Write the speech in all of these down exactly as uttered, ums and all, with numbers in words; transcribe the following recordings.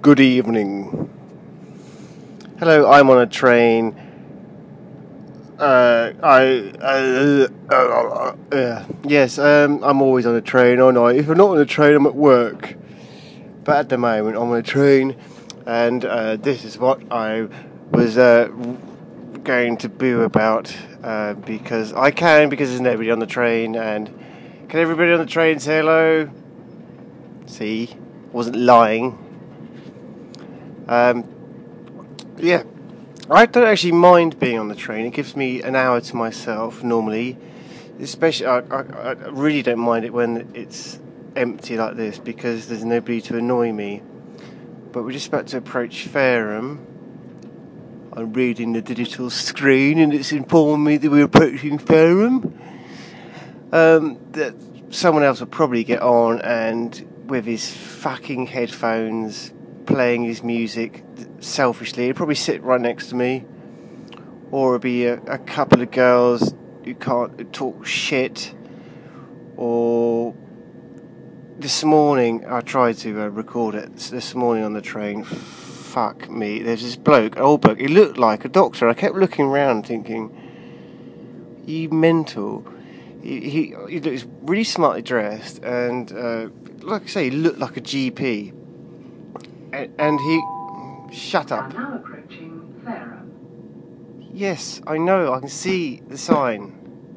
Good evening. Hello, I'm on a train. Uh, I, uh, uh, uh, uh, yes, um, I'm always on a train, aren't I? If I'm not on a train, I'm at work. But at the moment, I'm on a train, and uh, this is what I was uh, going to boo about, uh, because I can, because there's nobody on the train, and can everybody on the train say hello? See, wasn't lying. Um, yeah. I don't actually mind being on the train. It gives me an hour to myself normally. Especially, I, I, I really don't mind it when it's empty like this because there's nobody to annoy me. But we're just about to approach Fareham. I'm reading the digital screen and it's informing me that we're approaching Fareham. Um, that someone else will probably get on and with his fucking headphones playing his music selfishly. He'd probably sit right next to me, or it'd be a, a couple of girls who can't talk shit. Or this morning I tried to uh, record it this morning on the train. Fuck me, there's this bloke, an old bloke, he looked like a doctor. I kept looking around thinking, you mental. He, he, he looks really smartly dressed, and uh, like I say, he looked like a G P. And, and he... Shut up. We are now approaching Fareham. Yes, I know, I can see the sign.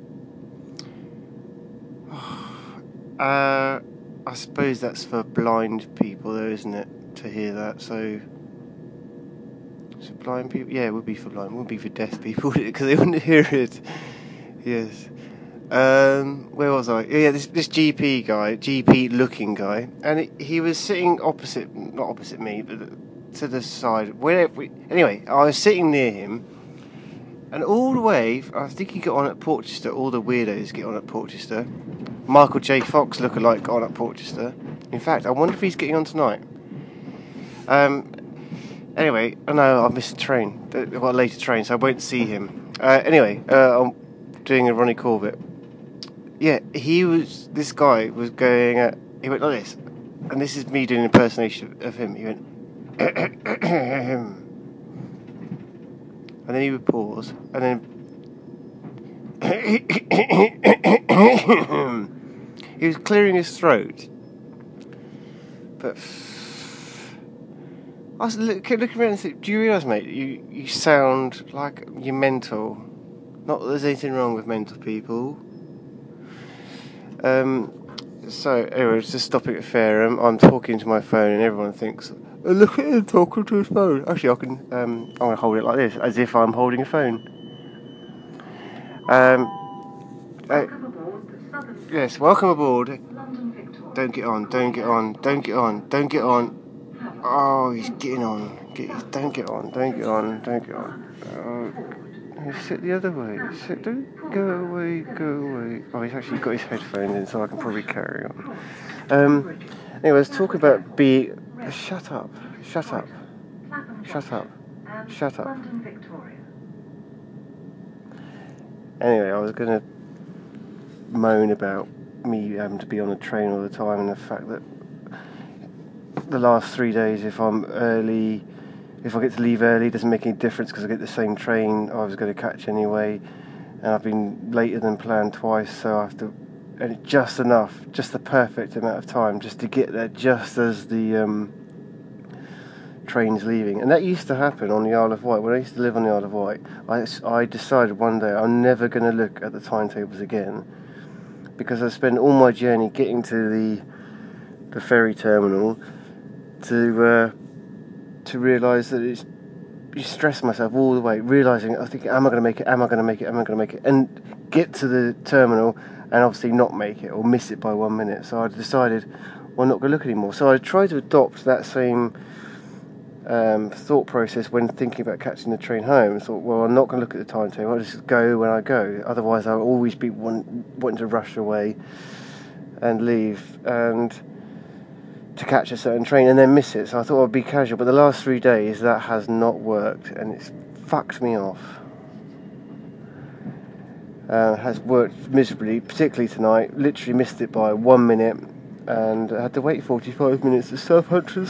uh, I suppose that's for blind people though, isn't it? To hear that, so... Is it blind people? Yeah, it would be for blind, it wouldn't be for deaf people, because they wouldn't hear it. Yes. Um, where was I? Yeah, this this G P guy, G P looking guy, and it, he was sitting opposite, not opposite me, but to the side. Where we, anyway, I was sitting near him, and all the way, I think he got on at Portchester. All the weirdos get on at Portchester. Michael J. Fox lookalike got on at Portchester. In fact, I wonder if he's getting on tonight. Um. Anyway, I know I missed the train. I've got a later train, so I won't see him. Uh, anyway, uh, I'm doing a Ronnie Corbett. Yeah, he was, this guy was going at, he went like this, and this is me doing an impersonation of him. He went, and then he would pause, and then he was clearing his throat. But I was look, looking around and thinking, do you realise, mate, you, you sound like you're mental. Not that there's anything wrong with mental people. Um, so, anyway, just stopping at Fareham, I'm talking to my phone and everyone thinks, oh, look at him talking to his phone. Actually, I can, um, I'm going to hold it like this, as if I'm holding a phone. Um, uh, Welcome aboard the Southern yes, welcome aboard. London Victoria. Don't get on, don't get on, don't get on, don't get on. Oh, he's getting on. Get, don't get on, don't get on, don't get on. Oh. Sit the other way. Sit, don't go away, go away. Oh, he's actually got his headphones in, so I can probably carry on. Um, anyway, let's talk about be. Shut up! Shut up! Shut up! Shut up! Anyway, I was gonna moan about me having to be on a train all the time, and the fact that the last three days, if I'm early. If I get to leave early, it doesn't make any difference because I get the same train I was going to catch anyway, and I've been later than planned twice, so I have to, and it's just enough, just the perfect amount of time, just to get there just as the um, train's leaving. And that used to happen on the Isle of Wight. When I used to live on the Isle of Wight, I, I decided one day I'm never going to look at the timetables again, because I spent all my journey getting to the the ferry terminal to. Uh, to realise that it's, you stress myself all the way, realising, I think, am I going to make it, am I going to make it, am I going to make it, and get to the terminal and obviously not make it, or miss it by one minute. So I decided, well, I'm not going to look anymore. So I tried to adopt that same um, thought process when thinking about catching the train home. I thought, well, I'm not going to look at the timetable, I'll just go when I go. Otherwise I'll always be want, wanting to rush away and leave, and to catch a certain train and then miss it. So I thought I'd be casual, but the last three days that has not worked, and it's fucked me off. Uh, has worked miserably, particularly tonight. Literally missed it by one minute, and I had to wait forty-five minutes to Southampton